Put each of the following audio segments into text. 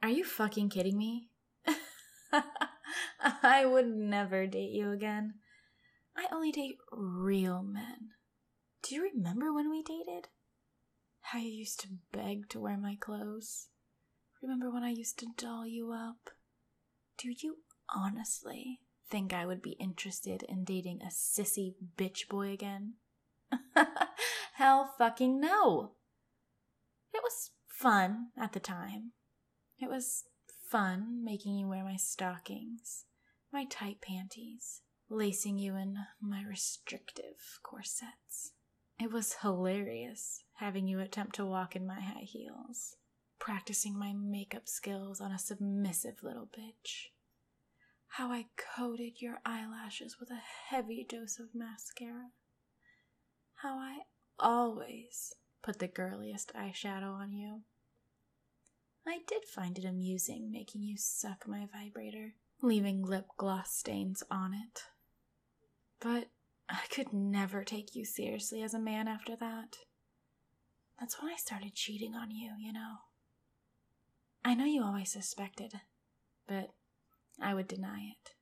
Are you fucking kidding me? I would never date you again. I only date real men. Do you remember when we dated? How you used to beg to wear my clothes? Remember when I used to doll you up? Do you honestly think I would be interested in dating a sissy bitch boy again? Hell fucking no. It was fun at the time. It was fun making you wear my stockings, my tight panties, lacing you in my restrictive corsets. It was hilarious having you attempt to walk in my high heels, practicing my makeup skills on a submissive little bitch. How I coated your eyelashes with a heavy dose of mascara. How I always put the girliest eyeshadow on you. I did find it amusing making you suck my vibrator, leaving lip gloss stains on it. But I could never take you seriously as a man after that. That's when I started cheating on you, you know. I know you always suspected, but I would deny it.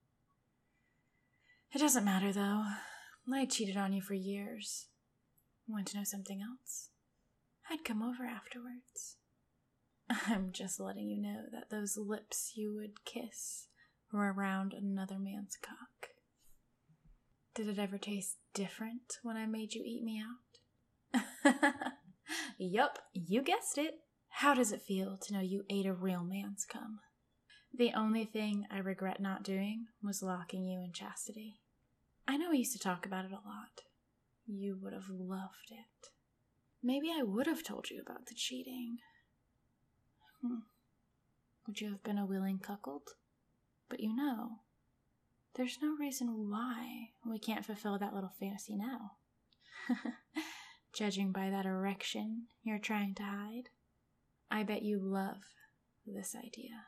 It doesn't matter, though. I cheated on you for years. Want to know something else? I'd come over afterwards. I'm just letting you know that those lips you would kiss were around another man's cock. Did it ever taste different when I made you eat me out? Yup, you guessed it. How does it feel to know you ate a real man's cum? The only thing I regret not doing was locking you in chastity. I know we used to talk about it a lot. You would have loved it. Maybe I would have told you about the cheating. Would you have been a willing cuckold? But you know, there's no reason why we can't fulfill that little fantasy now. Judging by that erection you're trying to hide, I bet you love this idea.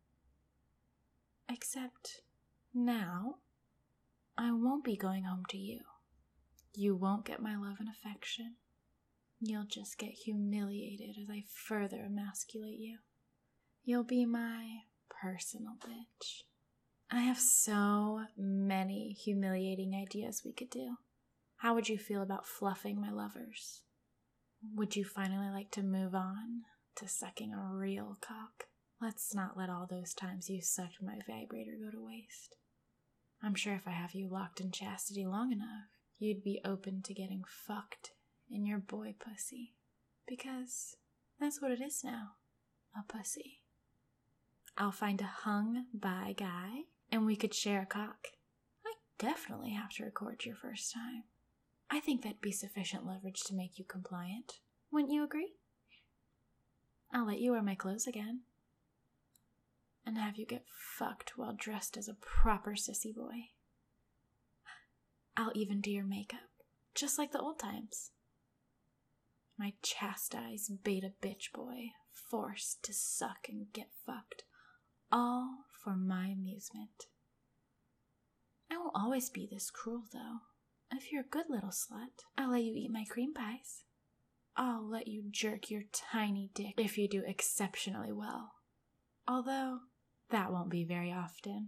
Except now, I won't be going home to you. You won't get my love and affection. You'll just get humiliated as I further emasculate you. You'll be my personal bitch. I have so many humiliating ideas we could do. How would you feel about fluffing my lovers? Would you finally like to move on to sucking a real cock? Let's not let all those times you sucked my vibrator go to waste. I'm sure if I have you locked in chastity long enough, you'd be open to getting fucked in your boy pussy. Because that's what it is now, a pussy. I'll find a hung-by guy, and we could share a cock. I definitely have to record your first time. I think that'd be sufficient leverage to make you compliant. Wouldn't you agree? I'll let you wear my clothes again. And have you get fucked while dressed as a proper sissy boy. I'll even do your makeup, just like the old times. My chastised beta bitch boy, forced to suck and get fucked, all for my amusement. I won't always be this cruel, though. If you're a good little slut, I'll let you eat my cream pies. I'll let you jerk your tiny dick if you do exceptionally well. Although, that won't be very often.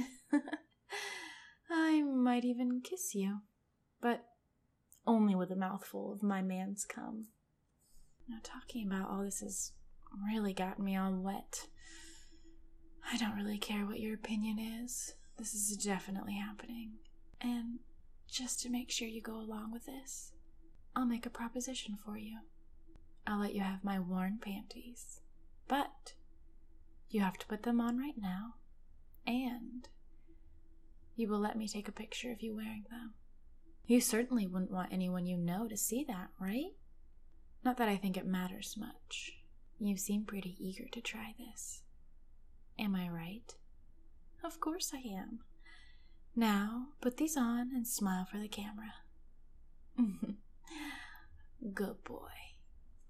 I might even kiss you, but only with a mouthful of my man's cum. Now, talking about all this has really gotten me all wet. I don't really care what your opinion is. This is definitely happening. And just to make sure you go along with this, I'll make a proposition for you. I'll let you have my worn panties, but you have to put them on right now, and you will let me take a picture of you wearing them. You certainly wouldn't want anyone you know to see that, right? Not that I think it matters much. You seem pretty eager to try this. Am I right? Of course I am. Now, put these on and smile for the camera. Good boy.